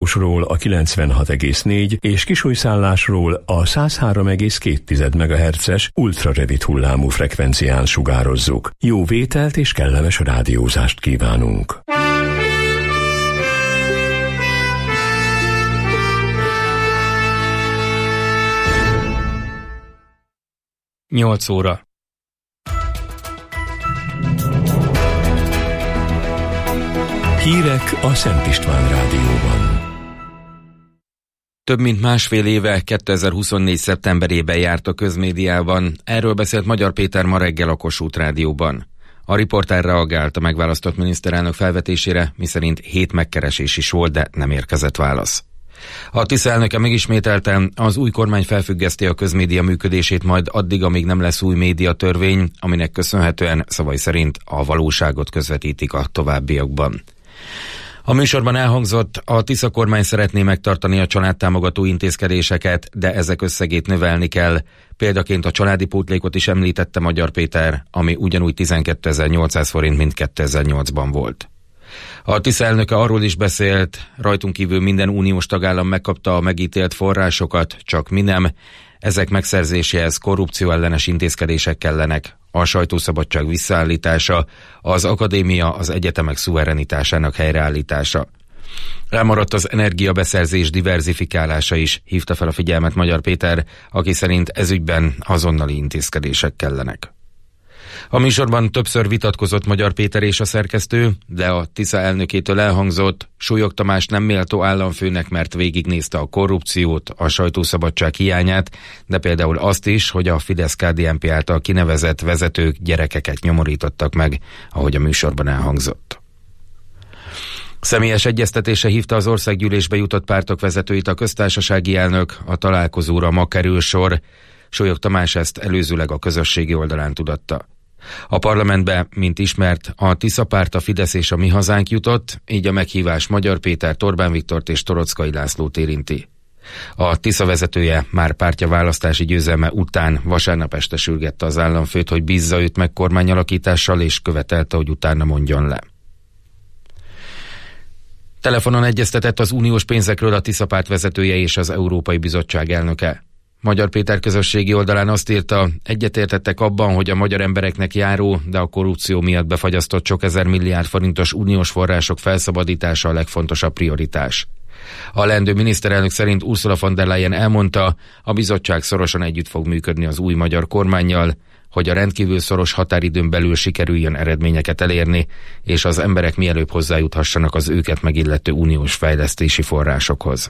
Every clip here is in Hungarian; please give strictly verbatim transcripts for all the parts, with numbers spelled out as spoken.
ról a kilencvenhat egész négy és Kisújszállásról a száz három egész két megahertzes ultrarövid hullámú frekvencián sugározzuk. Jó vételt és kellemes rádiózást kívánunk! nyolc óra. Hírek a Szent István Rádióban. Több mint másfél éve, kétezer-huszonnégy szeptemberében járt a közmédiában. Erről beszélt Magyar Péter ma reggel a Kossuth Rádióban. A riporter reagált a megválasztott miniszterelnök felvetésére, miszerint hét megkeresés is volt, de nem érkezett válasz. A Tisza elnöke megismételte, az új kormány felfüggeszti a közmédia működését majd addig, amíg nem lesz új médiatörvény, aminek köszönhetően szavai szerint a valóságot közvetítik a továbbiakban. A műsorban elhangzott, a Tisza kormány szeretné megtartani a családtámogató intézkedéseket, de ezek összegét növelni kell. Példaként a családi pótlékot is említette Magyar Péter, ami ugyanúgy tizenkétezer-nyolcszáz forint, mint kétezer-nyolcban volt. A Tisza elnöke arról is beszélt, rajtunk kívül minden uniós tagállam megkapta a megítélt forrásokat, csak mi nem. Ezek megszerzéséhez korrupció ellenes intézkedések kellenek, a sajtószabadság visszaállítása, az akadémia, az egyetemek szuverenitásának helyreállítása. Elmaradt az energiabeszerzés diverzifikálása is, hívta fel a figyelmet Magyar Péter, aki szerint ezügyben azonnali intézkedések kellenek. A műsorban többször vitatkozott Magyar Péter és a szerkesztő, de a Tisza elnökétől elhangzott, Súlyog Tamás nem méltó államfőnek, mert végignézte a korrupciót, a sajtószabadság hiányát, de például azt is, hogy a Fidesz-ká dé en pé által kinevezett vezetők gyerekeket nyomorítottak meg, ahogy a műsorban elhangzott. Személyes egyeztetése hívta az országgyűlésbe jutott pártok vezetőit a köztársasági elnök, a találkozóra ma kerül sor. Súlyog Tamás ezt előzőleg a közösségi oldalán tudatta. A parlamentbe, mint ismert, a Tisza párt, a Fidesz és a Mi Hazánk jutott, így a meghívás Magyar Péter, Orbán Viktort és Toroczkai Lászlót érinti. A Tisza vezetője már pártja választási győzelme után vasárnap este sürgette az államfőt, hogy bízza őt meg kormányalakítással, és követelte, hogy utána mondjon le. Telefonon egyeztetett az uniós pénzekről a Tisza párt vezetője és az Európai Bizottság elnöke. Magyar Péter közösségi oldalán azt írta, egyetértettek abban, hogy a magyar embereknek járó, de a korrupció miatt befagyasztott sok ezer milliárd forintos uniós források felszabadítása a legfontosabb prioritás. A leendő miniszterelnök szerint Ursula von der Leyen elmondta, a bizottság szorosan együtt fog működni az új magyar kormánnyal, hogy a rendkívül szoros határidőn belül sikerüljön eredményeket elérni, és az emberek mielőbb hozzájuthassanak az őket megillető uniós fejlesztési forrásokhoz.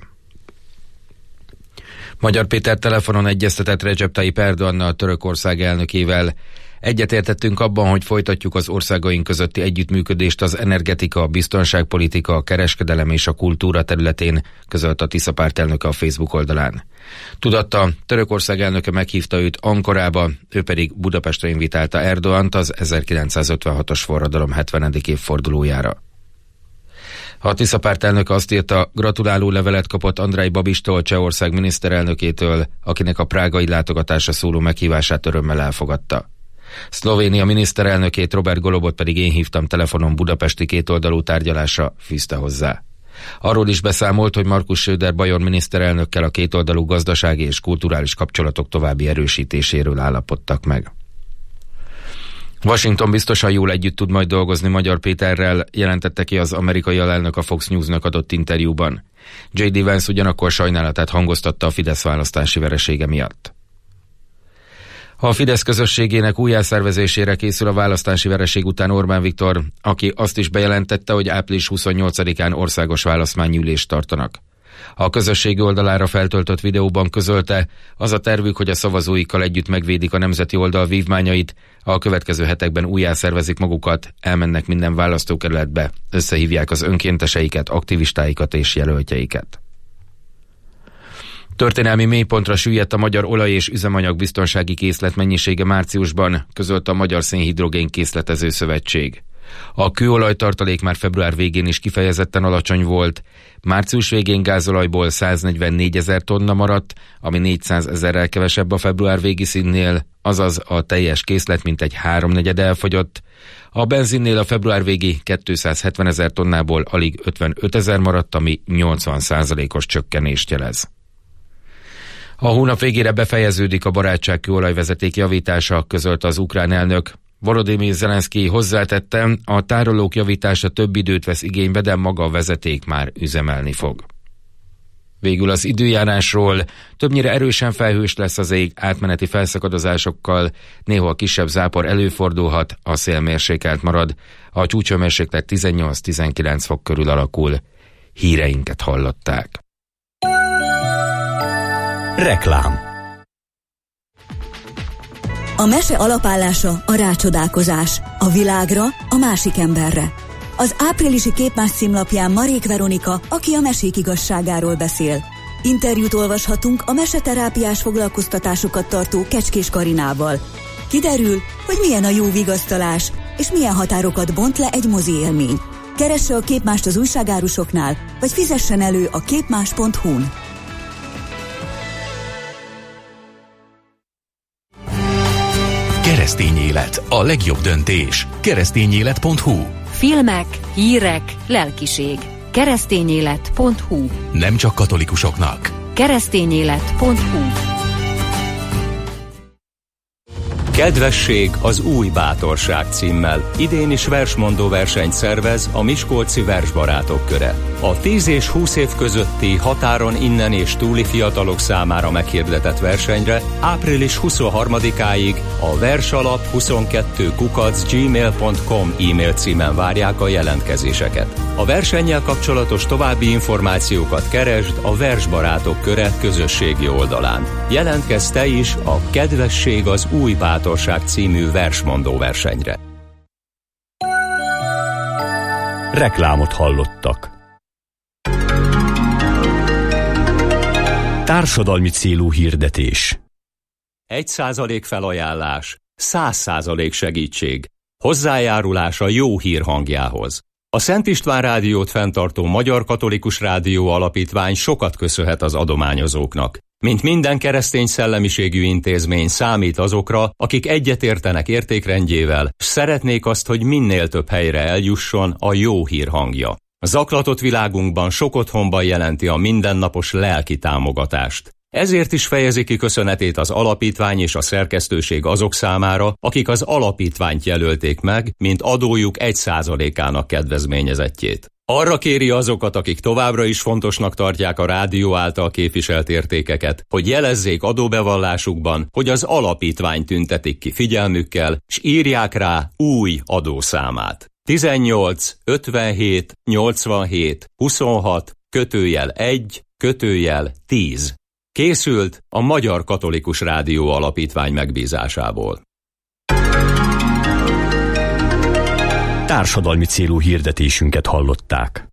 Magyar Péter telefonon egyeztetett Recep Tayyip Erdoğannal, Törökország elnökével. Egyetértettünk abban, hogy folytatjuk az országaink közötti együttműködést az energetika, a biztonságpolitika, a kereskedelem és a kultúra területén, közölt a Tisza párt elnöke a Facebook oldalán. Tudatta, Törökország elnöke meghívta őt Ankarába, ő pedig Budapestre invitálta Erdoğant az ezerkilencszázötvenhatos forradalom hetvenedik évfordulójára. A Tisza párt elnöke azt írta, gratuláló levelet kapott Andrej Babistól, Csehország miniszterelnökétől, akinek a prágai látogatásra szóló meghívását örömmel elfogadta. Szlovénia miniszterelnökét, Robert Golobot pedig én hívtam telefonon budapesti kétoldalú tárgyalásra, fűzte hozzá. Arról is beszámolt, hogy Markus Söder bajor miniszterelnökkel a kétoldalú gazdasági és kulturális kapcsolatok további erősítéséről állapodtak meg. Washington biztosan jól együtt tud majd dolgozni Magyar Péterrel, jelentette ki az amerikai alelnök a Fox Newsnak adott interjúban. jé dé Vance ugyanakkor sajnálatát hangoztatta a Fidesz választási veresége miatt. A Fidesz közösségének újjászervezésére készül a választási vereség után Orbán Viktor, aki azt is bejelentette, hogy április huszonnyolcadikán országos választmánygyűlést tartanak. A közösségi oldalára feltöltött videóban közölte, az a tervük, hogy a szavazóikkal együtt megvédik a nemzeti oldal vívmányait, a következő hetekben újjászervezik magukat, elmennek minden választókerületbe, összehívják az önkénteseiket, aktivistáikat és jelöltjeiket. Történelmi mélypontra süllyedt a magyar olaj- és üzemanyag biztonsági készlet mennyisége márciusban, közölte a Magyar Szénhidrogén Készletező Szövetség. A kőolajtartalék már február végén is kifejezetten alacsony volt. Március végén gázolajból száznegyvennégyezer tonna maradt, ami négyszázezerrel kevesebb a február végi színnél, azaz a teljes készlet mintegy háromnegyed elfogyott. A benzinnél a február végi kétszázhetvenezer tonnából alig ötvenötezer maradt, ami nyolcvan százalékos csökkenést jelez. A hónap végére befejeződik a barátság kőolajvezeték javítása, közölte az ukrán elnök. Volodymyr Zelenszkij hozzátette, a tárolók javítása több időt vesz igénybe, de maga a vezeték már üzemelni fog. Végül az időjárásról: többnyire erősen felhős lesz az ég, átmeneti felszakadozásokkal, néha kisebb zápor előfordulhat, a szél mérsékelt marad, a csúcshőmérséklet tizennyolc-tizenkilenc fok körül alakul. Híreinket hallották. Reklám. A mese alapállása a rácsodálkozás, a világra, a másik emberre. Az áprilisi Képmás címlapján Marék Veronika, aki a mesék igazságáról beszél. Interjút olvashatunk a meseterápiás foglalkoztatásokat tartó Kecskés Karinával. Kiderül, hogy milyen a jó vigasztalás, és milyen határokat bont le egy mozi élmény. Keresse a Képmást az újságárusoknál, vagy fizessen elő a képmás pont hu-n. Keresztény élet, a legjobb döntés. keresztényélet pont hu. Filmek, hírek, lelkiség. keresztényélet pont hu. Nem csak katolikusoknak. keresztényélet pont hu. Kedvesség az új bátorság címmel idén is versmondó versenyt szervez a Miskolci Versbarátok Köre. A tíz és húsz év közötti határon innen és túli fiatalok számára meghirdetett versenyre április huszonharmadikáig a versalap huszonkettő kukac gmail pont com e-mail címen várják a jelentkezéseket. A versennyel kapcsolatos további információkat keresd a Versbarátok Köre közösségi oldalán. Jelentkezz te is a Kedvesség az új bátorság című versmondó versenyre. Reklámot hallottak. Társadalmi célú hirdetés. Egy százalék felajánlás, száz százalék segítség. Hozzájárulás a jó hír hangjához. A Szent István Rádiót fenntartó Magyar Katolikus Rádió Alapítvány sokat köszönhet az adományozóknak. Mint minden keresztény szellemiségű intézmény számít azokra, akik egyetértenek értékrendjével, s szeretnék azt, hogy minél több helyre eljusson a jó hír hangja. A zaklatott világunkban sok otthonban jelenti a mindennapos lelki támogatást. Ezért is fejezi ki köszönetét az alapítvány és a szerkesztőség azok számára, akik az alapítványt jelölték meg, mint adójuk egy százalékának kedvezményezettjét. Arra kéri azokat, akik továbbra is fontosnak tartják a rádió által képviselt értékeket, hogy jelezzék adóbevallásukban, hogy az alapítvány tüntetik ki figyelmükkel, s írják rá új adószámát. tizennyolc ötvenhét nyolcvanhét huszonhat kötőjel egy kötőjel tíz. Készült a Magyar Katolikus Rádió Alapítvány megbízásából. Társadalmi célú hirdetésünket hallották.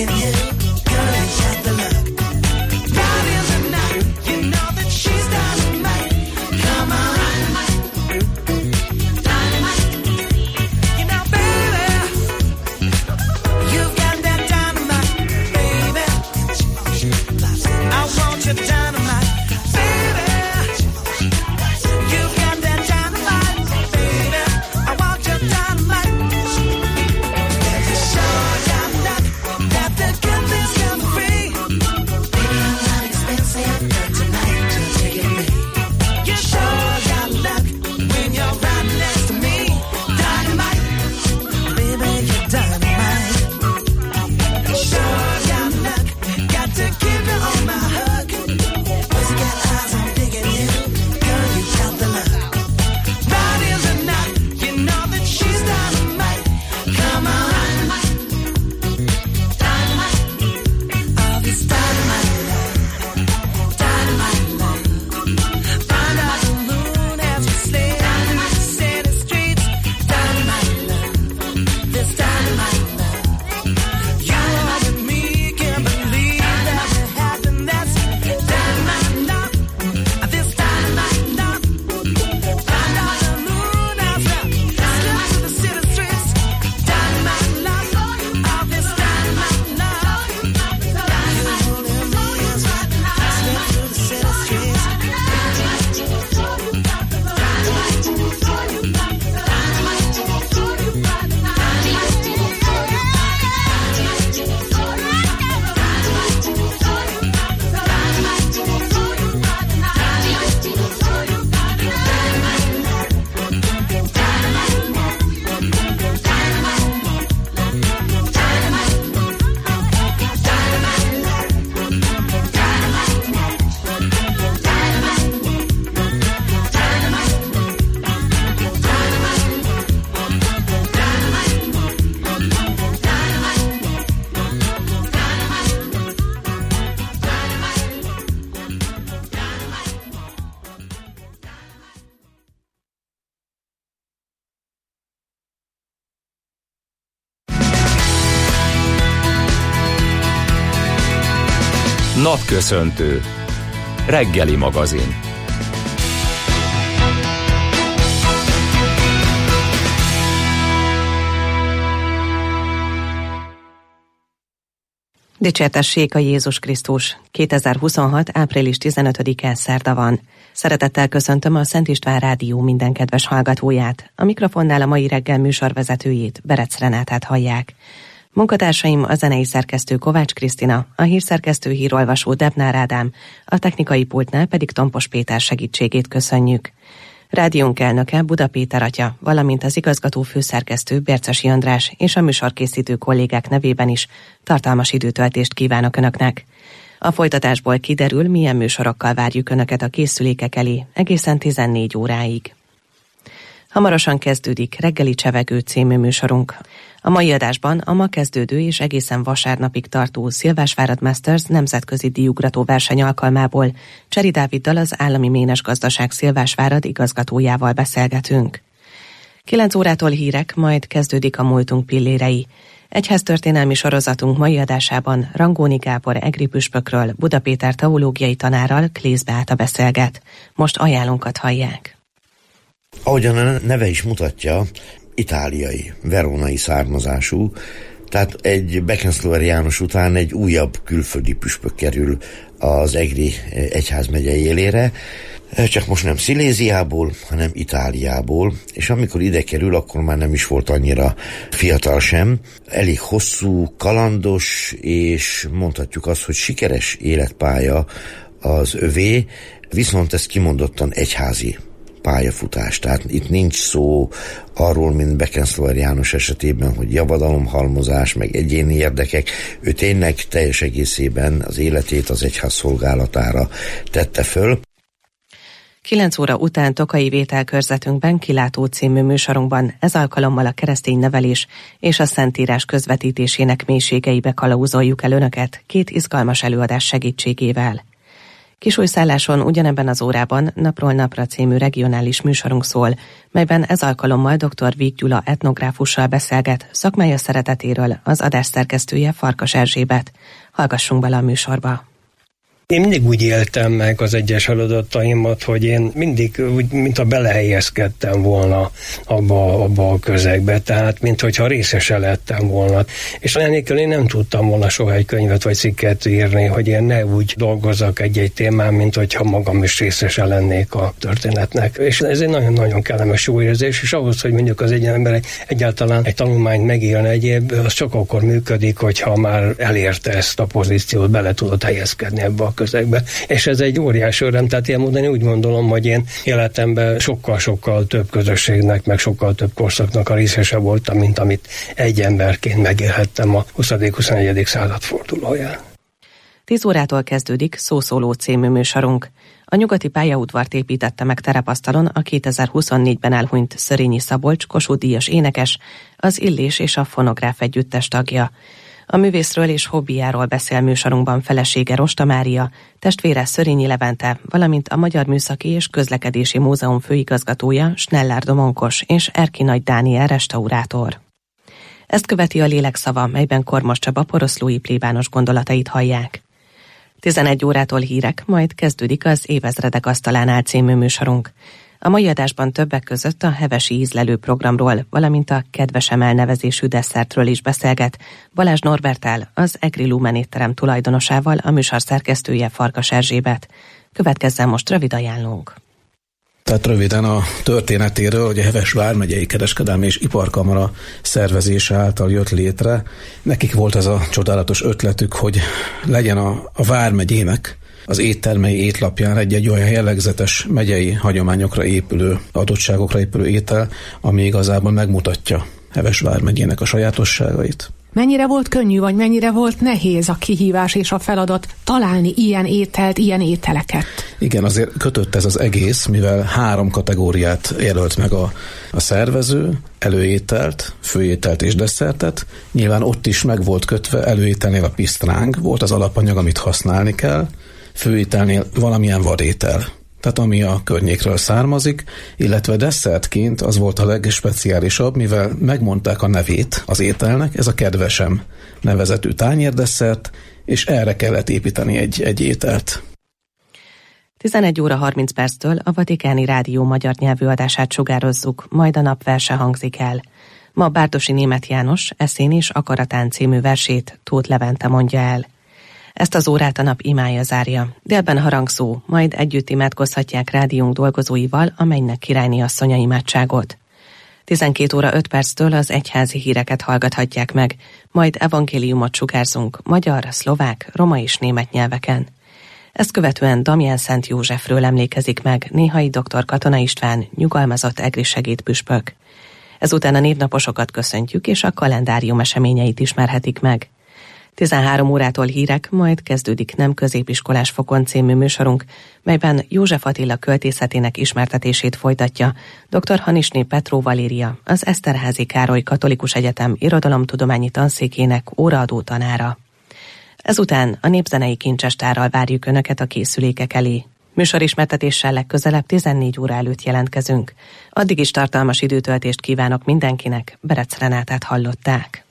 Napköszöntő. Reggeli magazin. Dicsértessék a Jézus Krisztus! kétezer-huszonhat. április tizenötödike szerda van. Szeretettel köszöntöm a Szent István Rádió minden kedves hallgatóját. A mikrofonnál a mai reggel műsorvezetőjét, Berec Renátát hallják. Munkatársaim a zenei szerkesztő Kovács Krisztina, a hírszerkesztő hírolvasó Debnár Ádám, a technikai pultnál pedig Tompos Péter segítségét köszönjük. Rádiónk elnöke Buda Péter atya, valamint az igazgató főszerkesztő Bércesi András és a műsorkészítő kollégák nevében is tartalmas időtöltést kívánok Önöknek. A folytatásból kiderül, milyen műsorokkal várjuk Önöket a készülékek elé egészen tizennégy óráig. Hamarosan kezdődik Reggeli Csevegő című műsorunk. A mai adásban a ma kezdődő és egészen vasárnapig tartó Szilvásvárad Masters nemzetközi díjugrató verseny alkalmából Cseri Dáviddal, az Állami Ménes Gazdaság Szilvásvárad igazgatójával beszélgetünk. kilenc órától hírek, majd kezdődik a múltunk pillérei. Egyháztörténelmi sorozatunk mai adásában Rangóni Gábor egri püspökről, Buda Péter teológiai tanárral Klész Beáta beszélget. Most ajánlónkat hallják. Ahogyan a neve is mutatja, itáliai, verónai származású, tehát egy Beckenslauer János után egy újabb külföldi püspök kerül az egri egyházmegyei élére, csak most nem Sziléziából, hanem Itáliából, és amikor ide kerül, akkor már nem is volt annyira fiatal sem. Elég hosszú, kalandos, és mondhatjuk azt, hogy sikeres életpálya az övé, viszont ez kimondottan egyházi pályafutás. Tehát itt nincs szó arról, mint Beckenslauer János esetében, hogy javadalomhalmozás, meg egyéni érdekek. Ő tényleg teljes egészében az életét az egyház szolgálatára tette föl. kilenc óra után Tokai Vétel körzetünkben Kilátó című műsorunkban ez alkalommal a keresztény nevelés és a Szentírás közvetítésének mélységeibe kalauzoljuk el Önöket két izgalmas előadás segítségével. Kisújszálláson ugyanebben az órában Napról napra című regionális műsorunk szól, melyben ez alkalommal dr. Víg Gyula etnográfussal beszélget szakmája szeretetéről, az adás szerkesztője Farkas Erzsébet. Hallgassunk bele a műsorba. Én mindig úgy éltem meg az egyes feladataimat, hogy én mindig úgy, mintha belehelyezkedtem volna abba, abba a közegbe, tehát minthogyha részese lettem volna. És enélkül én nem tudtam volna soha egy könyvet vagy cikket írni, hogy én ne úgy dolgozzak egy-egy témán, mint hogyha magam is részese lennék a történetnek. És ez egy nagyon-nagyon kellemes jó érzés, és ahhoz, hogy mondjuk az egy ember egyáltalán egy tanulmányt megírni egyéb, az csak akkor működik, hogyha már elérte ezt a pozíciót, bele tudott helyezkedni ebbe a közegbe. És ez egy óriási öröm, tehát ilyen módon úgy gondolom, hogy én életemben sokkal-sokkal több közösségnek, meg sokkal több korszaknak a részese voltam, mint amit egy emberként megélhettem a huszadik-huszonegyedik század fordulóján. tíz órától kezdődik Szószóló című műsorunk. A nyugati pályaudvart építette meg terepasztalon a kétezer-huszonnégyben elhunyt Szörényi Szabolcs Kossuth-díjas énekes, az Illés és a Fonográf együttes tagja. A művészről és hobbiáról beszél műsorunkban felesége Rosta Mária, testvére Szörényi Levente, valamint a Magyar Műszaki és Közlekedési Múzeum főigazgatója Snellár Domonkos és Erki Nagy Dániel restaurátor. Ezt követi a Lélekszava, melyben Kormos Csaba poroszlói plébános gondolatait hallják. tizenegy órától hírek, majd kezdődik az Évezredek asztalánál című műsorunk. A mai adásban többek között a hevesi ízlelő programról, valamint a Kedvesem elnevezésű desszertről is beszélget Balázs Norberttel, az Egri Lumen étterem tulajdonosával, a műsor szerkesztője Farkas Erzsébet. Következzen most rövid ajánlónk. Tehát röviden a történetéről, hogy a Heves vármegyei kereskedelmi és iparkamara szervezése által jött létre. Nekik volt ez a csodálatos ötletük, hogy legyen a, a vármegyének az éttermei étlapján egy-egy olyan jellegzetes megyei hagyományokra épülő, adottságokra épülő étel, ami igazából megmutatja Heves vármegyének a sajátosságait. Mennyire volt könnyű, vagy mennyire volt nehéz a kihívás és a feladat találni ilyen ételt, ilyen ételeket? Igen, azért kötött ez az egész, mivel három kategóriát jelölt meg a, a szervező, előételt, főételt és desszertet. Nyilván ott is meg volt kötve, előételnél a pisztráng, volt az alapanyag, amit használni kell, főételnél valamilyen vadétel, tehát ami a környékről származik, illetve desszertként az volt a legspeciálisabb, mivel megmondták a nevét az ételnek, ez a Kedvesem nevezetű tányérdesszert, és erre kellett építeni egy, egy ételt. tizenegy óra harminc perctől a Vatikáni Rádió magyar nyelvű adását sugározzuk, majd a napverse hangzik el. Ma Bárdossy Németh János Eszén és Akaratán című versét Tóth Levente mondja el. Ezt az órát a nap imája zárja. Délben harangszó, majd együtt imádkozhatják rádiónk dolgozóival a Mennynek királyné asszonya imádságot. tizenkét óra öt perctől az egyházi híreket hallgathatják meg, majd evangéliumot sugárzunk magyar, szlovák, roma és német nyelveken. Ezt követően Damján Szent Józsefről emlékezik meg néhai dr. Katona István, nyugalmazott egri segédpüspök. Ezután a névnaposokat köszöntjük, és a kalendárium eseményeit ismerhetik meg. tizenhárom órától hírek, majd kezdődik Nem középiskolás fokon című műsorunk, melyben József Attila költészetének ismertetését folytatja dr. Hanisné Petró Valéria, az Eszterházy Károly Katolikus Egyetem irodalomtudományi tanszékének óraadó tanára. Ezután a népzenei kincsestárral várjuk Önöket a készülékek elé. Műsorismertetéssel legközelebb tizennégy óra előtt jelentkezünk. Addig is tartalmas időtöltést kívánok mindenkinek, Berec Renátát hallották.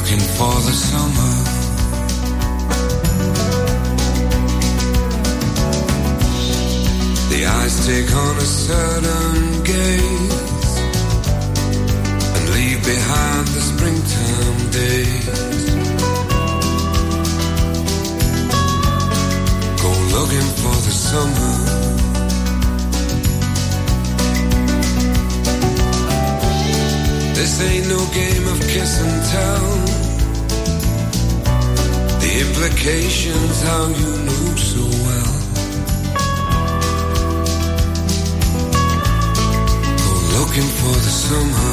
looking for the summer. The eyes take on a certain gaze and leave behind the springtime days. Go looking for the summer. This ain't no game of kiss and tell. The implications how you know so well. Go looking for the summer.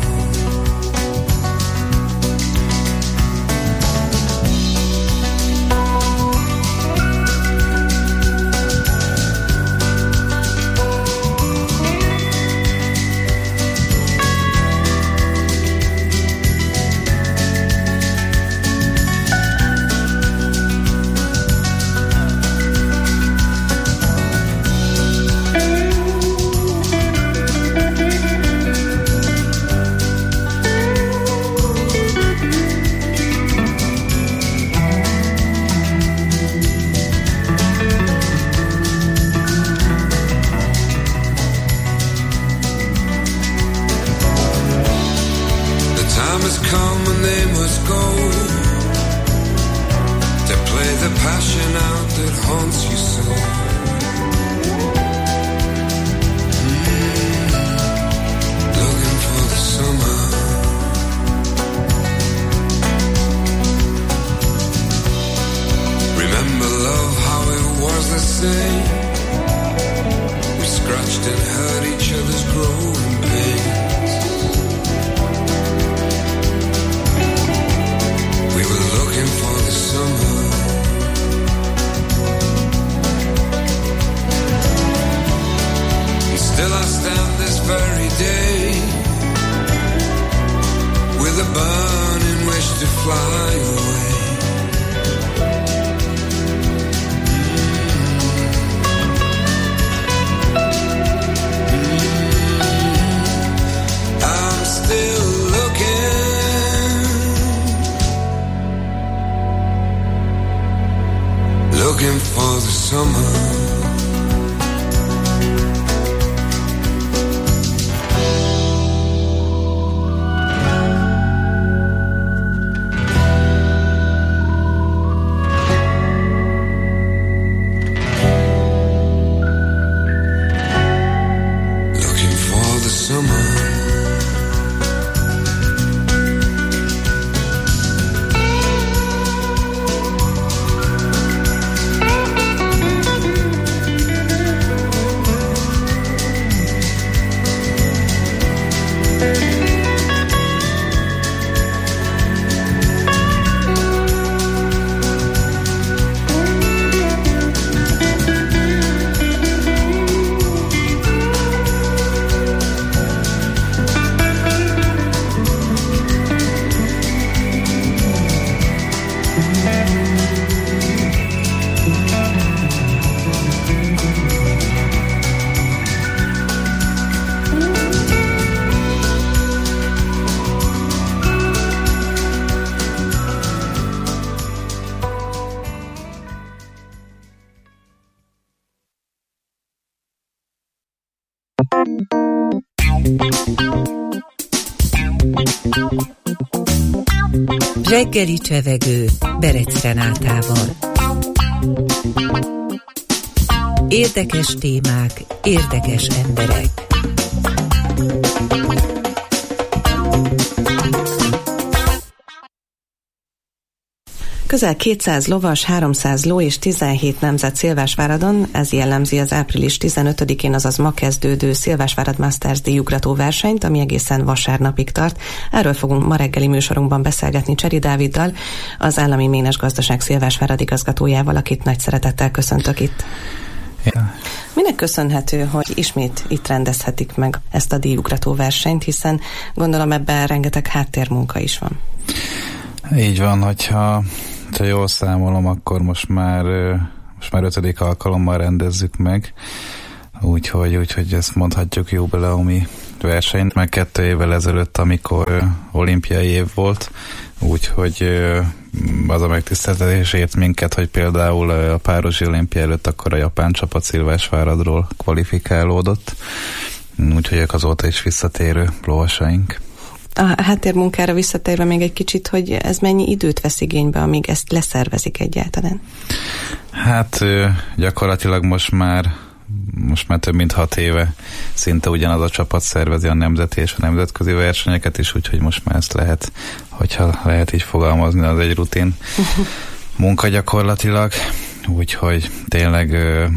Reggeli csevegő Berec Renátával. Érdekes témák, érdekes emberek. Közel kétszáz lovas, háromszáz ló és tizenhét nemzet Szilvásváradon, ez jellemzi az április tizenötödikén, azaz ma kezdődő Szilvásvárad Masters díjugrató versenyt, ami egészen vasárnapig tart. Erről fogunk ma reggeli műsorunkban beszélgetni Cseri Dáviddal, az Állami Ménes Gazdaság Szilvásvárad igazgatójával, akit nagy szeretettel köszöntök itt. Ja. Minek köszönhető, hogy ismét itt rendezhetik meg ezt a díjugrató versenyt, hiszen gondolom ebben rengeteg háttérmunka is van. Így van, hogyha ha jól számolom, akkor most már, most már ötödik alkalommal rendezzük meg, úgyhogy, úgyhogy ezt mondhatjuk jubileumi versenyt, meg kettő évvel ezelőtt, amikor olimpiai év volt, úgyhogy az a megtiszteltetés ért minket, hogy például a párizsi olimpia előtt akkor a japán csapat Szilvásváradról kvalifikálódott, úgyhogy ők azóta is visszatérő lovasaink. A háttérmunkára visszatérve még egy kicsit, hogy ez mennyi időt vesz igénybe, amíg ezt leszervezik egyáltalán? Hát gyakorlatilag most már most már több mint hat éve szinte ugyanaz a csapat szervezi a nemzeti és a nemzetközi versenyeket is, úgyhogy most már ezt lehet, hogyha lehet így fogalmazni, az egy rutin munka gyakorlatilag, úgyhogy tényleg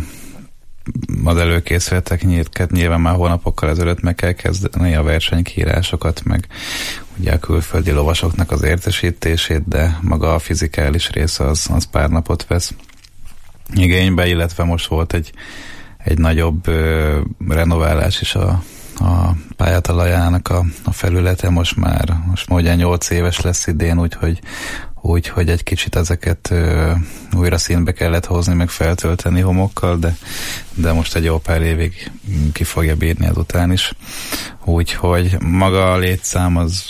az előkészületeket nyilván már hónapokkal ezelőtt meg kell kezdeni a versenykírásokat, meg ugye a külföldi lovasoknak az értesítését, de maga a fizikális része az, az pár napot vesz igénybe, illetve most volt egy egy nagyobb ö, renoválás is a, a pályatalajának a, a felülete, most már, most már ugye nyolc éves lesz idén, úgyhogy, úgyhogy egy kicsit ezeket ö, újra színbe kellett hozni, meg feltölteni homokkal, de, de most egy jó pár évig ki fogja bírni ezután is. Úgyhogy maga a létszám az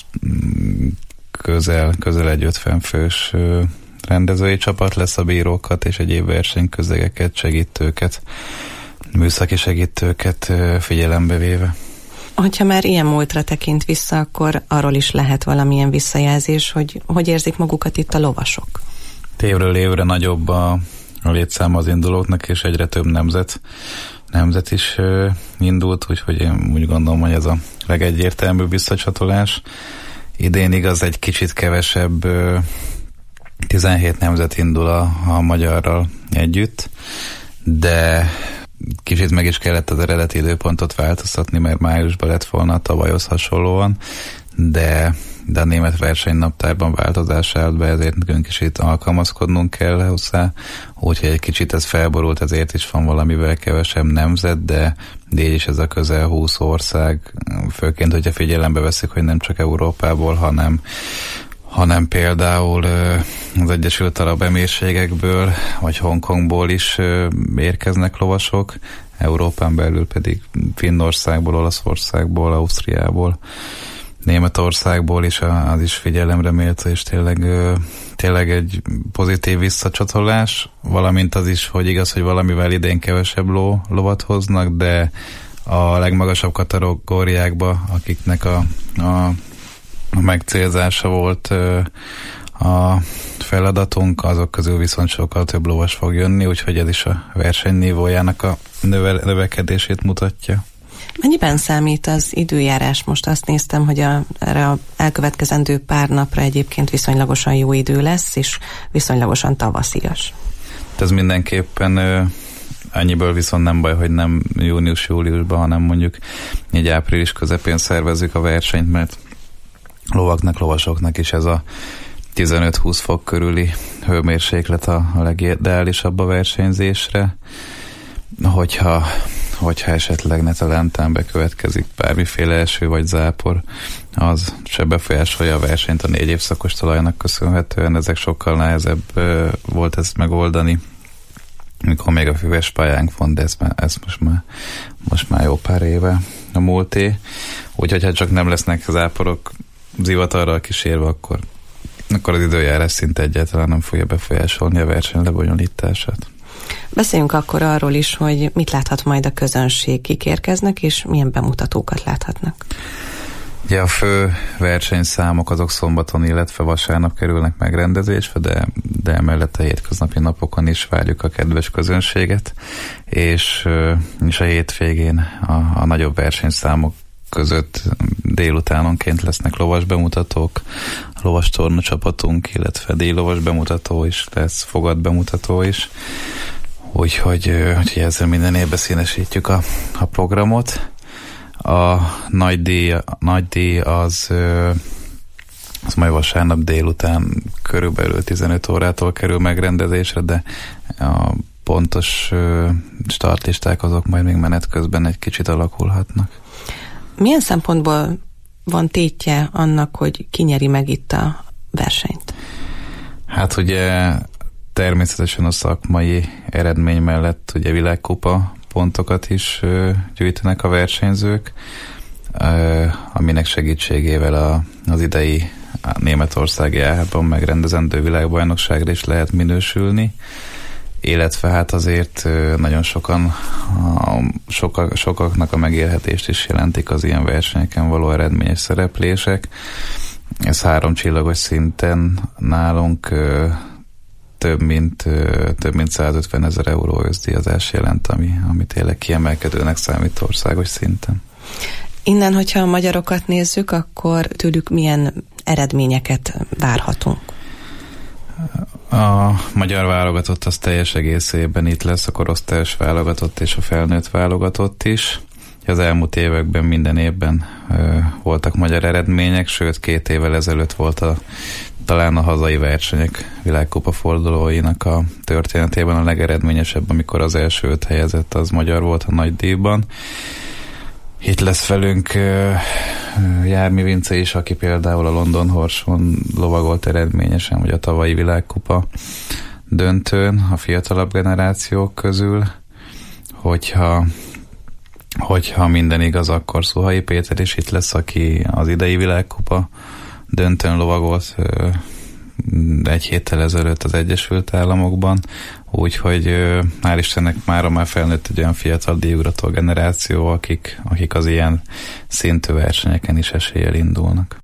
közel, közel egy ötven fős ö, rendezői csapat lesz, a bírókat és egyéb versenyközegeket, segítőket, műszaki segítőket figyelembe véve. Hogyha már ilyen múltra tekint vissza, akkor arról is lehet valamilyen visszajelzés, hogy hogy érzik magukat itt a lovasok? Évről évre nagyobb a, a létszám az indulóknak, és egyre több nemzet, nemzet is uh, indult, úgyhogy én úgy gondolom, hogy ez a legegyértelműbb visszacsatolás. Idén igaz egy kicsit kevesebb, uh, tizenhét nemzet indul a, a magyarral együtt, de kicsit meg is kellett az eredeti időpontot változtatni, mert májusban lett volna a tavalyhoz hasonlóan, de, de a német versenynaptárban változás állt be, ezért nekünk is itt alkalmazkodnunk kell hozzá, úgyhogy egy kicsit ez felborult, ezért is van valamivel kevesebb nemzet, de, de így is ez a közel húsz ország, főként, hogyha figyelembe veszik, hogy nem csak Európából, hanem hanem például az Egyesült Arab Emírségekből, vagy Hongkongból is érkeznek lovasok, Európán belül pedig Finnországból, Olaszországból, Ausztriából, Németországból is, az is figyelemre méltó, és tényleg, tényleg egy pozitív visszacsatolás, valamint az is, hogy igaz, hogy valamivel idén kevesebb ló, lovat hoznak, de a legmagasabb kategóriákba, akiknek a, a a megcélzása volt a feladatunk, azok közül viszont sokkal több lovas fog jönni, úgyhogy ez is a verseny nívójának a növe, növekedését mutatja. Mennyiben számít az időjárás? Most azt néztem, hogy a, erre a elkövetkezendő pár napra egyébként viszonylagosan jó idő lesz, és viszonylagosan tavaszias. Ez mindenképpen annyiből viszont nem baj, hogy nem június-júliusban, hanem mondjuk így április közepén szervezzük a versenyt, mert lovaknak, lovasoknak is ez a tizenöt-húsz fok körüli hőmérséklet a, a legideálisabb a versenyzésre. Hogyha, hogyha esetleg netalántán bekövetkezik bármiféle eső vagy zápor, az se befolyásolja a versenyt a négy évszakos talajnak köszönhetően. Ezek sokkal nehezebb volt ezt megoldani, mikor még a füves pályánk van, de ez, ez most, már, most már jó pár éve a múlté. Úgyhogy ha csak nem lesznek záporok zivatarral kísérve, akkor, akkor az időjárás szinte egyáltalán nem fogja befolyásolni a verseny lebonyolítását. Beszéljünk akkor arról is, hogy mit láthat majd a közönség, kik érkeznek, és milyen bemutatókat láthatnak. Ugye a fő versenyszámok azok szombaton, illetve vasárnap kerülnek megrendezésre, de, de emellett a hétköznapi napokon is várjuk a kedves közönséget, és, és a hétvégén a, a nagyobb versenyszámok között délutánonként lesznek lovas bemutatók, lovas torna csapatunk, illetve díjlovas bemutató is lesz, fogad bemutató is. Úgyhogy, úgyhogy ezzel minden évben színesítjük a, a programot. A nagy díj, a nagy díj az, az majd vasárnap délután körülbelül tizenöt órától kerül megrendezésre, de a pontos startlisták azok majd még menet közben egy kicsit alakulhatnak. Milyen szempontból van tétje annak, hogy ki nyeri meg itt a versenyt? Hát ugye természetesen a szakmai eredmény mellett ugye világkupa pontokat is ö, gyűjtenek a versenyzők. aminek segítségével a, az idei németországi á há-ban megrendezendő világbajnokságra is lehet minősülni, illetve hát azért nagyon sokan, a, sokak, sokaknak a megélhetést is jelentik az ilyen versenyeken való eredményes szereplések. Ez három csillagos szinten nálunk több mint, több mint százötven ezer euró összdíjazás jelent, ami, ami tényleg kiemelkedőnek számít országos szinten. Innen, hogyha a magyarokat nézzük, akkor tőlük milyen eredményeket várhatunk? A magyar válogatott az teljes egészében itt lesz, a korosztályos válogatott és a felnőtt válogatott is. Az elmúlt években minden évben ö, voltak magyar eredmények, sőt két évvel ezelőtt volt a, talán a hazai versenyek világkupa fordulóinak a történetében a legeredményesebb, amikor az első öt helyezett az magyar volt a nagy díjban. Itt lesz velünk uh, Jármi Vince is, aki például a London Horse-on lovagolt eredményesen, vagy a tavalyi világkupa döntőn a fiatalabb generációk közül. Hogyha, hogyha minden igaz, akkor Szuhai Péter is itt lesz, aki az idei világkupa döntőn lovagolt uh, egy héttel ezelőtt az Egyesült Államokban, úgyhogy hál' Istennek mára már felnőtt egy olyan fiatal díjugrató generáció, akik, akik az ilyen szintű versenyeken is eséllyel indulnak.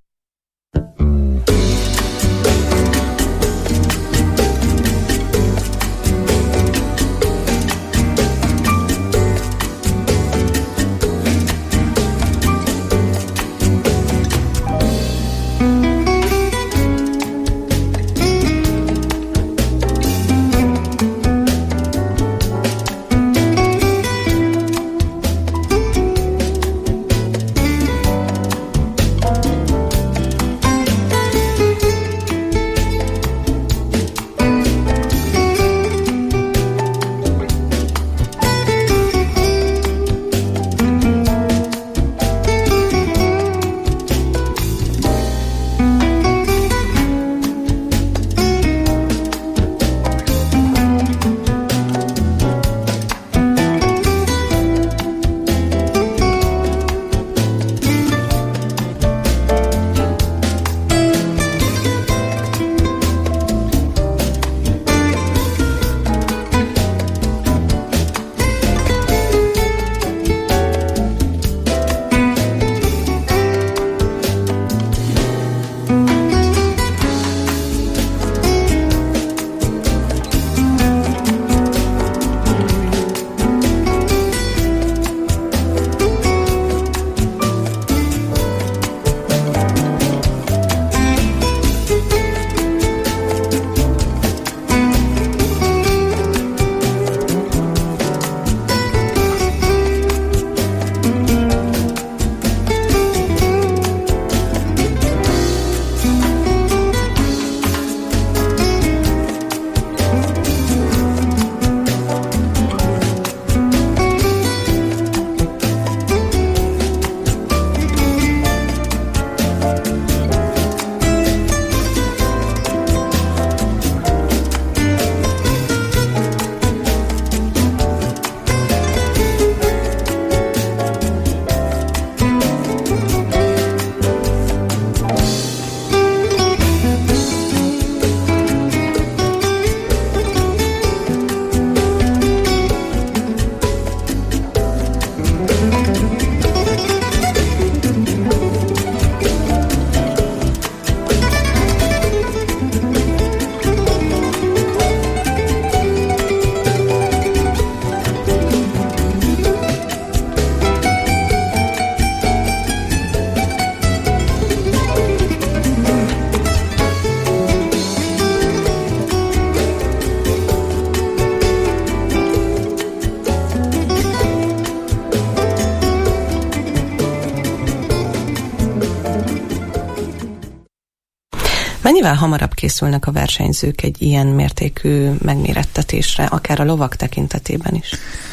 Mennyivel hamarabb készülnek a versenyzők egy ilyen mértékű megmérettetésre, akár a lovak tekintetében is?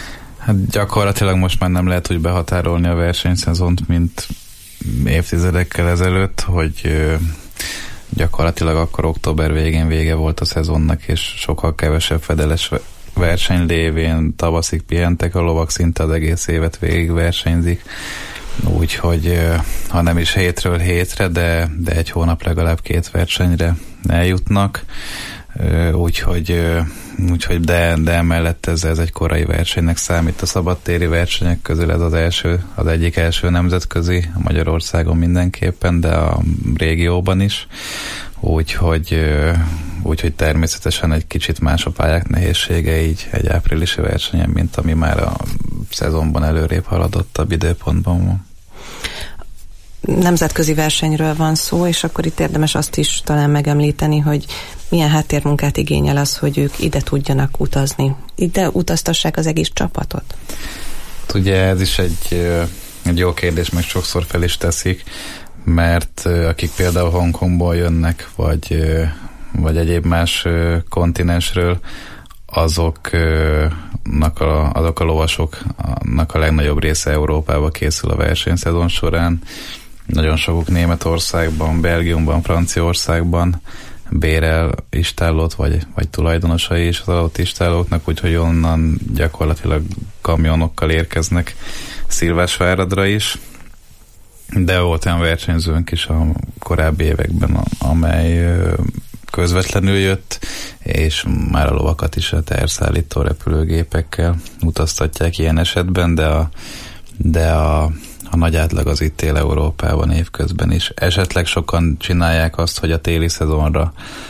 Hát gyakorlatilag most már nem lehet úgy behatárolni a versenyszezont, mint évtizedekkel ezelőtt, hogy gyakorlatilag akkor október végén vége volt a szezonnak, és sokkal kevesebb fedeles verseny lévén tavaszig pihentek, a lovak szinte az egész évet végig versenyzik. úgyhogy ha nem is hétről hétre, de, de egy hónap legalább két versenyre eljutnak, úgyhogy, úgyhogy de, de emellett ez, ez egy korai versenynek számít a szabadtéri versenyek közül, ez az első, az egyik első nemzetközi Magyarországon mindenképpen, de a régióban is, úgyhogy, úgyhogy természetesen egy kicsit más a pályák nehézsége így egy áprilisi versenyen, mint ami már a szezonban előrébb haladottabb időpontban van. Nemzetközi versenyről van szó, és akkor itt érdemes azt is talán megemlíteni, hogy milyen háttérmunkát igényel az, hogy ők ide tudjanak utazni. Ide utaztassák az egész csapatot? Ugye ez is egy, egy jó kérdés, meg sokszor fel is teszik, mert akik például Hongkongból jönnek, vagy, vagy egyéb más kontinensről, azoknak a, azok a lovasoknak a legnagyobb része Európába készül a versenyszezon során. Nagyon sokuk Németországban, Belgiumban, Franciaországban bérel istállót, vagy, vagy tulajdonosai is az adott istállóknak, úgyhogy onnan gyakorlatilag kamionokkal érkeznek Szilvásváradra is. De volt olyan versenyzőnk is a korábbi években, amely közvetlenül jött, és már a lovakat is a teherszállító repülőgépekkel utaztatják ilyen esetben, de a, de a, a nagy átlag az itt él Európában évközben is. Esetleg sokan csinálják azt, hogy a téli szezonra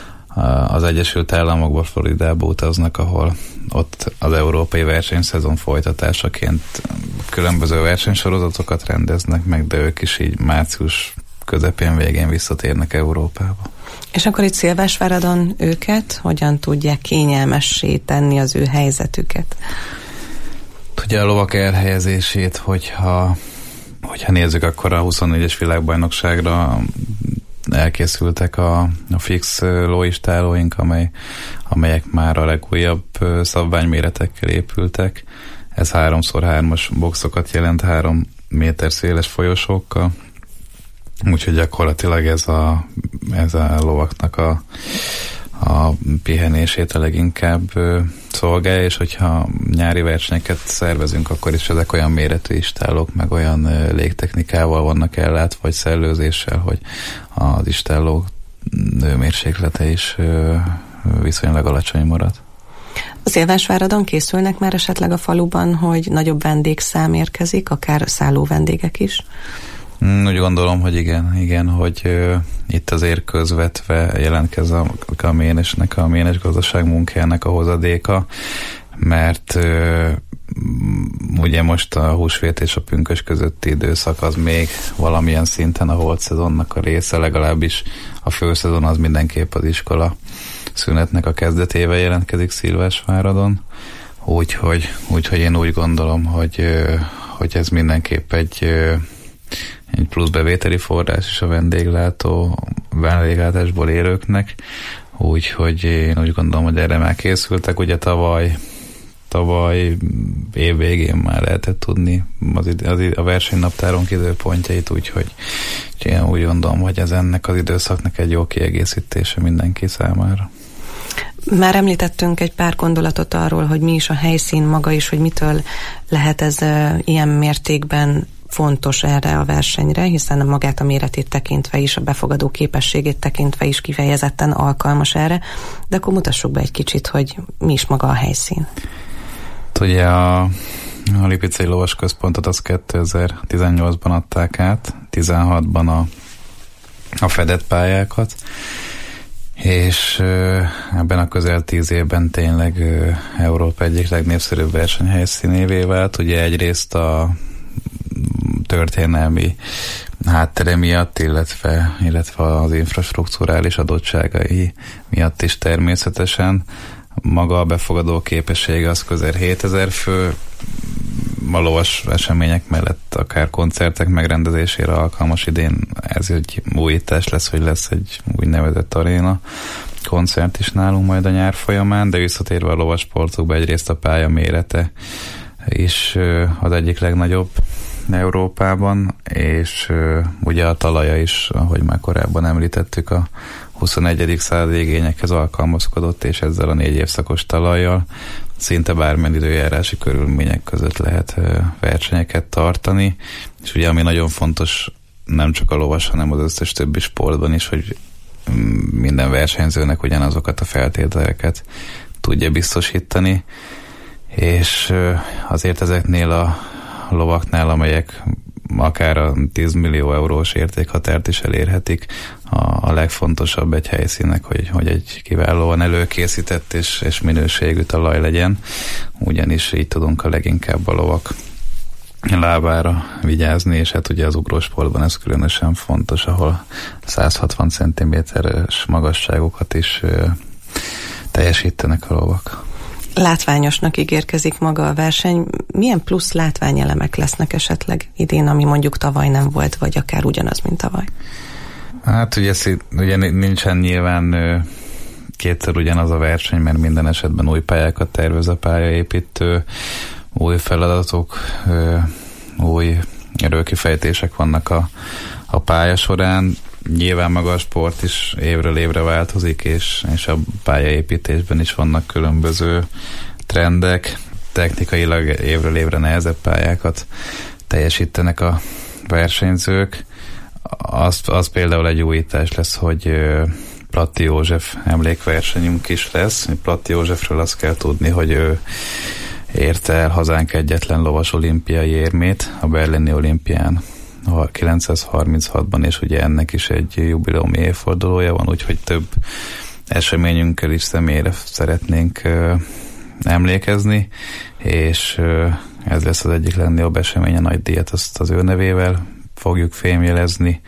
az Egyesült Államokba, Floridába utaznak, ahol ott az európai versenyszezon folytatásaként különböző versenysorozatokat rendeznek meg, de ők is így március közepén végén visszatérnek Európába. És akkor itt Szilvásváradon őket hogyan tudják kényelmessé tenni az ő helyzetüket? Ugye a lovak elhelyezését, hogyha, hogyha nézzük, akkor a huszonnégyes világbajnokságra elkészültek a, a fix lóistálóink, amely, amelyek már a legújabb szabványméretekkel épültek. Ez háromszor hármas boxokat jelent, három méter széles folyosókkal. Úgyhogy gyakorlatilag ez a, ez a lovaknak a, a pihenését a leginkább szolgálja, és hogyha nyári versenyeket szervezünk, akkor is ezek olyan méretű istállók, meg olyan légtechnikával vannak ellátva, vagy szellőzéssel, hogy az istálló hőmérséklete is viszonylag alacsony marad. A Szilvásváradon készülnek már esetleg a faluban, hogy nagyobb vendégszám érkezik, akár szálló vendégek is? Úgy gondolom, hogy igen, igen, hogy uh, itt azért közvetve jelentkezz a, a ménesnek, a ménes gazdaság munkájának a hozadéka, mert uh, ugye most a húsvét és a pünkösd közötti időszak az még valamilyen szinten a holt szezonnak a része, legalábbis a főszezon az mindenképp az iskola szünetnek a kezdetével jelentkezik Szilvásváradon, úgyhogy, úgyhogy én úgy gondolom, hogy, uh, hogy ez mindenképp egy uh, egy plusz bevételi forrás is a vendéglátó, vendéglátásból élőknek, úgyhogy én úgy gondolom, hogy erre már készültek. Ugye tavaly, tavaly év végén már lehetett tudni az, az, a versenynaptárunk időpontjait, úgyhogy én úgy gondolom, hogy ez ennek az időszaknak egy jó kiegészítése mindenki számára. Már említettünk egy pár gondolatot arról, hogy mi is a helyszín maga is, hogy mitől lehet ez uh, ilyen mértékben fontos erre a versenyre, hiszen magát a méretét tekintve is, a befogadó képességét tekintve is kifejezetten alkalmas erre, de akkor mutassuk be egy kicsit, hogy mi is maga a helyszín. Ugye a, a Lipicei Lovas Központot az kétezer-tizennyolcban adták át, tizenhatban a, a fedett pályákat, és ebben a közel tíz évben tényleg Európa egyik legnépszerűbb versenyhelyszínévé vált. Ugye egyrészt a történelmi háttere miatt, illetve, illetve az infrastrukturális adottságai miatt is természetesen. Maga a befogadó képessége az közel hétezer fő, a lovas események mellett akár koncertek megrendezésére alkalmas. Idén ez egy újítás lesz, hogy lesz egy úgynevezett aréna koncert is nálunk majd a nyár folyamán, de visszatérve a lovasportokba, egyrészt a pálya mérete is az egyik legnagyobb Európában, és uh, ugye a talaja is, ahogy már korábban említettük, a huszonegyedik századi igényekhez alkalmazkodott, és ezzel a négy évszakos talajjal szinte bármilyen időjárási körülmények között lehet versenyeket tartani, és ugye ami nagyon fontos nem csak a lovas, hanem az összes többi sportban is, hogy minden versenyzőnek ugyanazokat a feltételeket tudja biztosítani, és azért ezeknél a lovaknál, amelyek akár a tíz millió eurós értékhatárt is elérhetik, a, a legfontosabb egy helyszínnek, hogy, hogy egy kiválóan előkészített és, és minőségű talaj legyen, ugyanis így tudunk a leginkább a lovak lábára vigyázni, és hát ugye az ugrósportban ez különösen fontos, ahol száz hatvan centiméteres magasságokat is ö, teljesítenek a lovak. Látványosnak ígérkezik maga a verseny. Milyen plusz látványelemek lesznek esetleg idén, ami mondjuk tavaly nem volt, vagy akár ugyanaz, mint tavaly? Hát ugye, ugye nincsen nyilván ö, kétszer ugyanaz a verseny, mert minden esetben új pályákat tervez a pályaépítő, új feladatok, ö, új erőkifejtések vannak a, a pálya során. Nyilván maga a sport is évről évre változik, és, és a pályaépítésben is vannak különböző trendek. Technikailag évről évre nehezebb pályákat teljesítenek a versenyzők. Az, az például egy újítás lesz, hogy Platti József emlékversenyünk is lesz. Platti Józsefről azt kell tudni, hogy ő érte el hazánk egyetlen lovas olimpiai érmét a berlini olimpián kilencszázharminchatban, és ugye ennek is egy jubileumi évfordulója van, úgyhogy több eseményünkkel is személyre szeretnénk uh, emlékezni, és uh, ez lesz az egyik legnagyobb esemény, a nagy díjat azt az ő nevével fogjuk fémjelezni,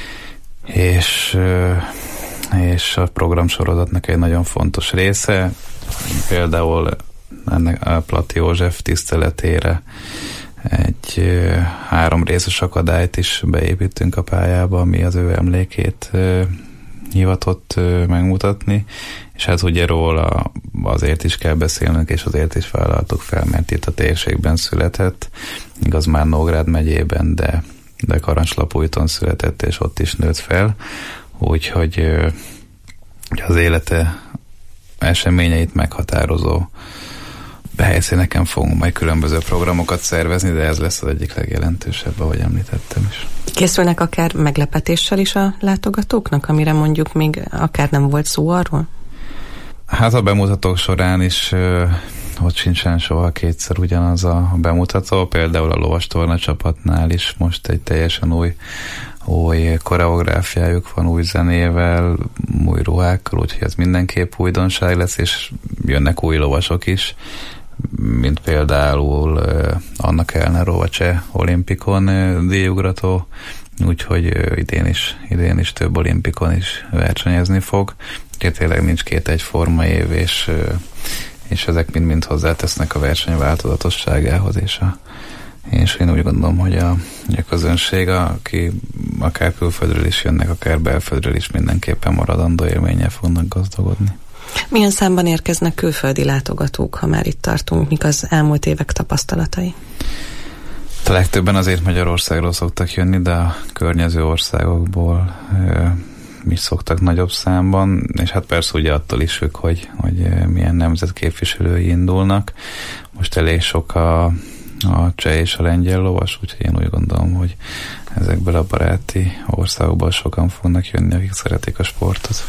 és, uh, és a programsorozatnak egy nagyon fontos része, például ennek a Platti József tiszteletére egy ö, három részes akadályt is beépítünk a pályába, ami az ő emlékét ö, hivatott ö, megmutatni, és hát ugye róla azért is kell beszélnünk, és azért is vállaltuk fel, mert itt a térségben született, igaz már Nógrád megyében, de, de Karancslapújton született, és ott is nőtt fel, úgyhogy ö, az élete eseményeit meghatározó helyszíneken fogunk majd különböző programokat szervezni, de ez lesz az egyik legjelentősebb, ahogy említettem is. Készülnek akár meglepetéssel is a látogatóknak, amire mondjuk még akár nem volt szó arról? Hát a bemutatók során is ö, ott sincsen soha kétszer ugyanaz a bemutató, például a lovastorna csapatnál is most egy teljesen új új koreográfiájuk van, új zenével, új ruhákkal, úgyhogy ez mindenképp újdonság lesz, és jönnek új lovasok is, mint például uh, Anna Kellner, a cseh olimpikon uh, díjugrató, úgyhogy uh, idén is, idén is több olimpikon is versenyezni fog. Úgyhogy tényleg nincs két egyforma év, és, uh, és ezek mind-mind hozzátesznek a verseny változatosságához, és a és én úgy gondolom, hogy a, a közönség, aki akár külföldről is jönnek, akár belföldről is mindenképpen maradandó élménnyel fognak gazdagodni. Milyen számban érkeznek külföldi látogatók, ha már itt tartunk, mik az elmúlt évek tapasztalatai? A legtöbben azért Magyarországról szoktak jönni, de a környező országokból ö, is szoktak nagyobb számban, és hát persze ugye attól is függ, hogy, hogy milyen nemzetképviselői indulnak. Most elég sok a a cseh és a lengyel lovas, úgyhogy én úgy gondolom, hogy ezekből a baráti országokból sokan fognak jönni, akik szeretik a sportot.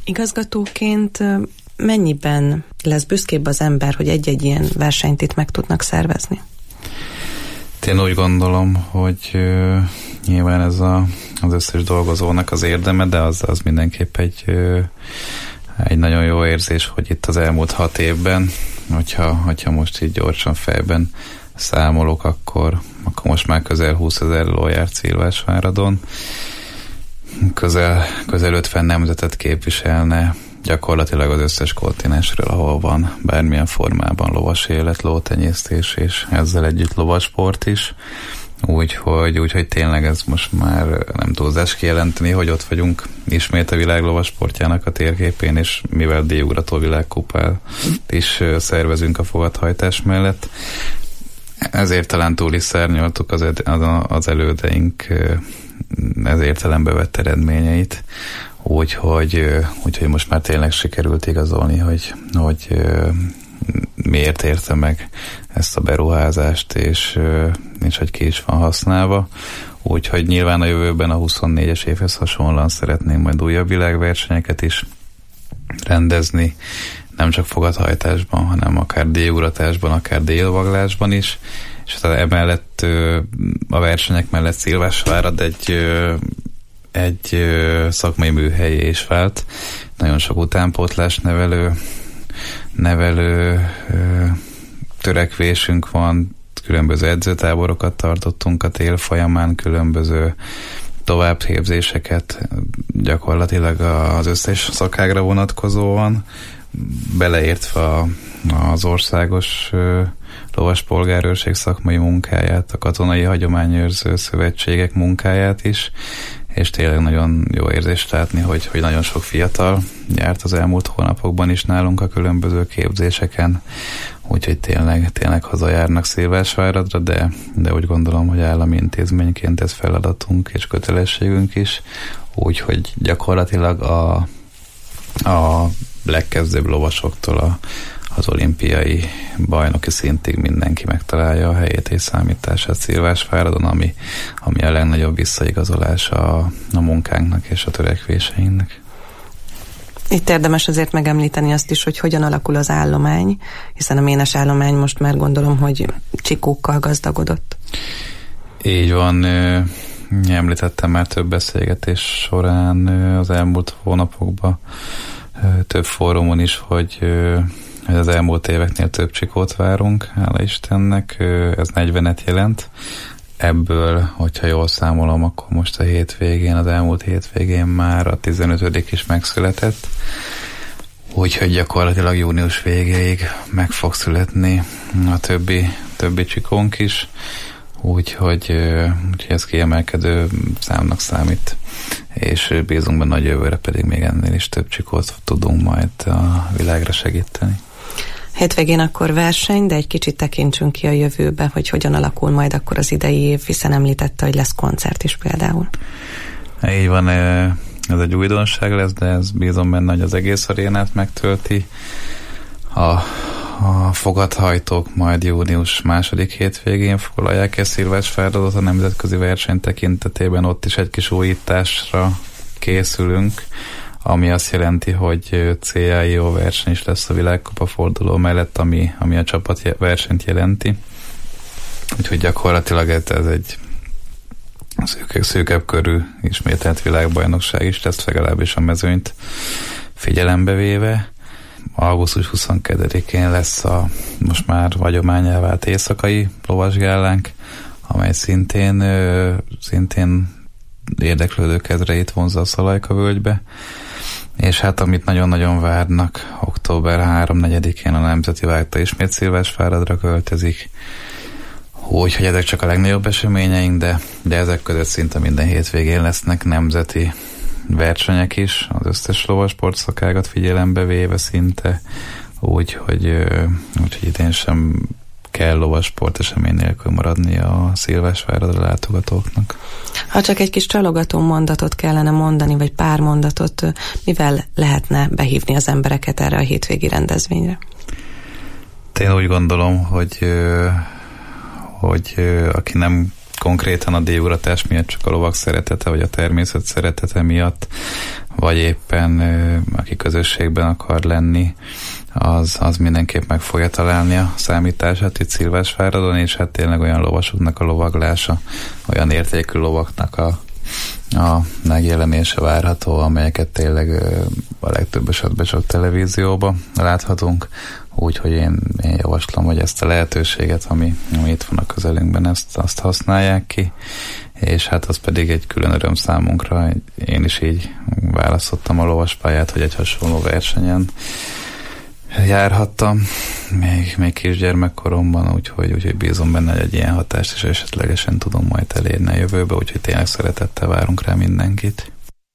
Igazgatóként mennyiben lesz büszkébb az ember, hogy egy-egy ilyen versenyt itt meg tudnak szervezni? Én úgy gondolom, hogy uh, nyilván ez a, az összes dolgozónak az érdeme, de az, az mindenképp egy, uh, egy nagyon jó érzés, hogy itt az elmúlt hat évben, hogyha, hogyha most így gyorsan fejben számolok, akkor, akkor most már közel húszezer ló járt Szilvásváradon, közel, közel ötven nemzetet képviselne, gyakorlatilag az összes kontinensről, ahol van bármilyen formában lovas élet, lótenyésztés, és ezzel együtt lovasport is. Úgyhogy, úgyhogy tényleg ez most már nem túlzás kijelenteni, hogy ott vagyunk ismét a világ lovasportjának a térképén, és mivel díjugrató világkupát is szervezünk a fogadhajtás mellett. Ezért talán túl is szárnyaltuk az, ed- az elődeink ez értelembe vett eredményeit. Úgyhogy, úgyhogy most már tényleg sikerült igazolni, hogy, hogy miért érte meg ezt a beruházást, és, és hogy ki is van használva. Úgyhogy nyilván a jövőben a huszonnégyes évhez hasonlóan szeretném majd újabb világversenyeket is rendezni, nem csak fogadhajtásban, hanem akár díjugratásban, akár délvaglásban is, és tehát emellett a versenyek mellett Szilvásvárad egy egy szakmai műhelyé is vált. Nagyon sok utánpótlás nevelő, nevelő törekvésünk van, különböző edzőtáborokat tartottunk a tél folyamán, különböző továbbképzéseket, gyakorlatilag az összes szakágra vonatkozóan, beleértve az országos lovaspolgárőrség szakmai munkáját, a katonai hagyományőrző szövetségek munkáját is, és tényleg nagyon jó érzést látni, hogy, hogy nagyon sok fiatal járt az elmúlt hónapokban is nálunk a különböző képzéseken, úgyhogy tényleg, tényleg hazajárnak Szilvásváradra, de, de úgy gondolom, hogy állami intézményként ez feladatunk és kötelességünk is, úgyhogy gyakorlatilag a, a legkezdőbb lovasoktól a az olimpiai bajnoki szintig mindenki megtalálja a helyét és számítását Szilvásváradon, ami, ami a legnagyobb visszaigazolása a, a munkánknak és a törekvéseinknek. Itt érdemes azért megemlíteni azt is, hogy hogyan alakul az állomány, hiszen a ménes állomány most már gondolom, hogy csikókkal gazdagodott. Így van, említettem már több beszélgetés során az elmúlt hónapokban, több fórumon is, hogy az elmúlt éveknél több csikót várunk, hála Istennek, ez negyvenet jelent. Ebből, hogyha jól számolom, akkor most a hétvégén, az elmúlt hétvégén már a tizenötödik is megszületett. Úgyhogy gyakorlatilag június végéig meg fog születni a többi, többi csikónk is. Úgyhogy, úgyhogy ez kiemelkedő számnak számít. És bízunk benne, hogy jövőre pedig még ennél is több csikót tudunk majd a világra segíteni. Hétvégén akkor verseny, de egy kicsit tekintsünk ki a jövőbe, hogy hogyan alakul majd akkor az idei év, hiszen említette, hogy lesz koncert is például. Így van, ez egy újdonság lesz, de ez bízom benne, hogy az egész arénát megtölti. A, a fogadhajtók majd június második hétvégén foglalják el Szilvásváradot a nemzetközi verseny tekintetében, ott is egy kis újításra készülünk, ami azt jelenti, hogy cé á i o verseny is lesz a világkupa forduló mellett, ami, ami a csapat versenyt jelenti. Úgyhogy gyakorlatilag ez, ez egy szűk, szűkebb körű ismételt világbajnokság is lesz, legalábbis a mezőnyt figyelembe véve. augusztus huszonkettedikén lesz a most már hagyománnyá vált éjszakai lovasgálánk, amely szintén, szintén érdeklődő kezreit vonzza a Szalajka völgybe. És hát amit nagyon-nagyon várnak, október harmadikán a Nemzeti Vágta ismét Szilvásváradra költözik. Úgyhogy ezek csak a legnagyobb eseményeink, de, de ezek között szinte minden hétvégén lesznek nemzeti versenyek is, az összes lovasport szakágat figyelembe véve szinte, úgyhogy, úgyhogy idén sem kell lovasport esemény nélkül maradni a Szilvásváradra látogatóknak. Ha csak egy kis csalogató mondatot kellene mondani, vagy pár mondatot, mivel lehetne behívni az embereket erre a hétvégi rendezvényre? Én úgy gondolom, hogy, hogy aki nem konkrétan a díjugratás miatt, csak a lovak szeretete, vagy a természet szeretete miatt vagy éppen aki közösségben akar lenni, az, az mindenképp meg fogja találni a számítását itt Szilvásváradon, és hát tényleg olyan lovasoknak a lovaglása, olyan értékű lovaknak a, a megjelenése várható, amelyeket tényleg a legtöbb esetben csak televízióban láthatunk, úgyhogy én, én javaslom, hogy ezt a lehetőséget, ami, ami itt van a közelünkben, ezt, azt használják ki, és hát az pedig egy külön öröm számunkra. Én is így választottam a lovaspályát, hogy egy hasonló versenyen járhattam, még, még kisgyermekkoromban, úgyhogy, úgyhogy bízom benne, hogy egy ilyen hatást is esetlegesen tudom majd elérni a jövőbe, úgyhogy tényleg szeretettel várunk rá mindenkit.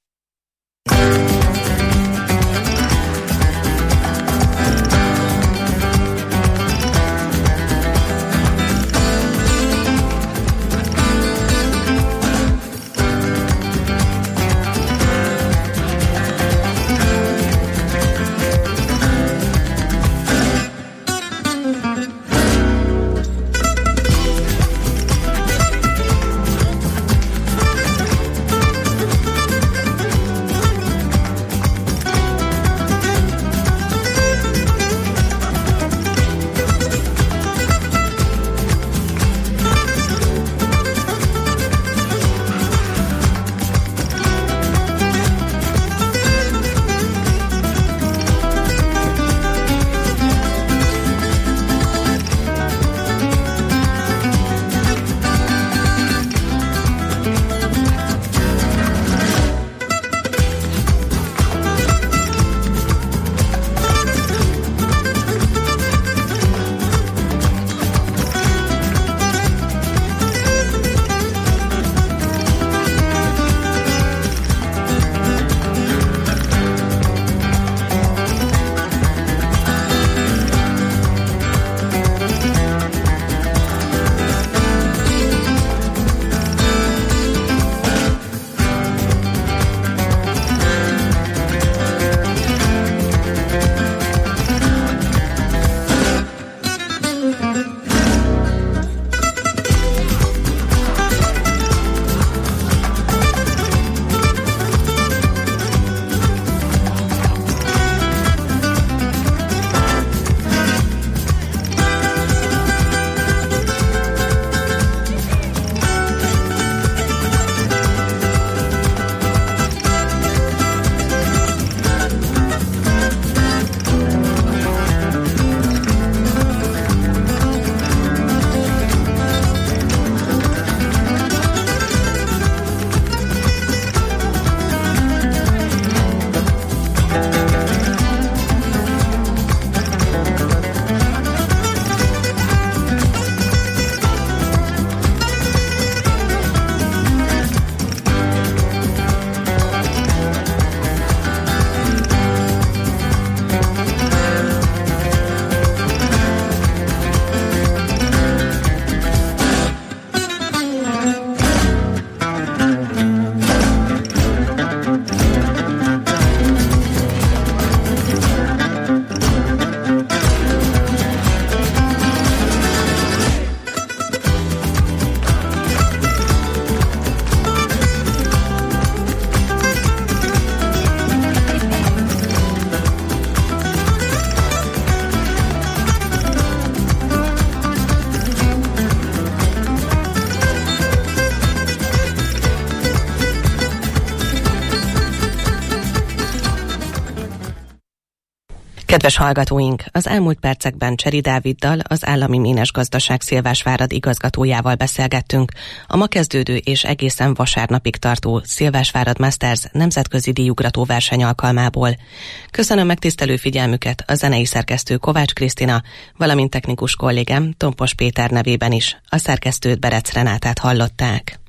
Kedves hallgatóink, az elmúlt percekben Cseri Dáviddal, az Állami Ménes Gazdaság Szilvásvárad igazgatójával beszélgettünk a ma kezdődő és egészen vasárnapig tartó Szilvásvárad Masters nemzetközi díjugrató verseny alkalmából. Köszönöm megtisztelő figyelmüket a zenei szerkesztő Kovács Krisztina, valamint technikus kollégám Tompos Péter nevében is. A szerkesztőt, Berec Renátát hallották.